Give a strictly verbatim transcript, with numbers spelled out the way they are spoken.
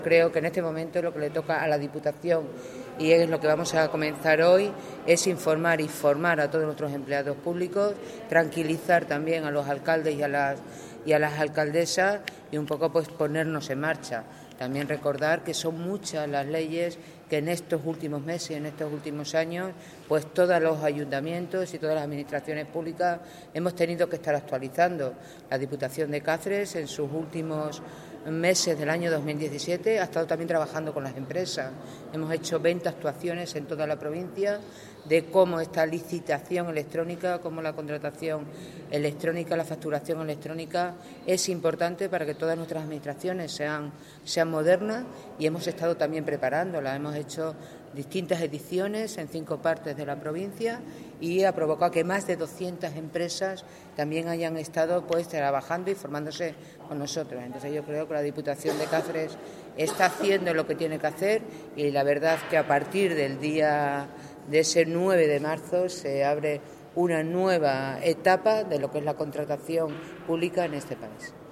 Creo que en este momento lo que le toca a la Diputación, y es lo que vamos a comenzar hoy, es informar y formar a todos nuestros empleados públicos, tranquilizar también a los alcaldes y a las, y a las alcaldesas y un poco pues ponernos en marcha. También recordar que son muchas las leyes que en estos últimos meses, en estos últimos años, pues todos los ayuntamientos y todas las administraciones públicas hemos tenido que estar actualizando. La Diputación de Cáceres en sus últimos meses del año dos mil diecisiete ha estado también trabajando con las empresas. Hemos hecho veinte actuaciones en toda la provincia de cómo esta licitación electrónica, cómo la contratación electrónica, la facturación electrónica es importante para que todas nuestras administraciones sean, sean modernas, y hemos estado también preparándolas. Hemos hecho distintas ediciones en cinco partes de la provincia y ha provocado que más de doscientas empresas también hayan estado pues trabajando y formándose con nosotros. Entonces yo creo que la Diputación de Cáceres está haciendo lo que tiene que hacer, y la verdad que a partir del día de ese nueve de marzo se abre una nueva etapa de lo que es la contratación pública en este país.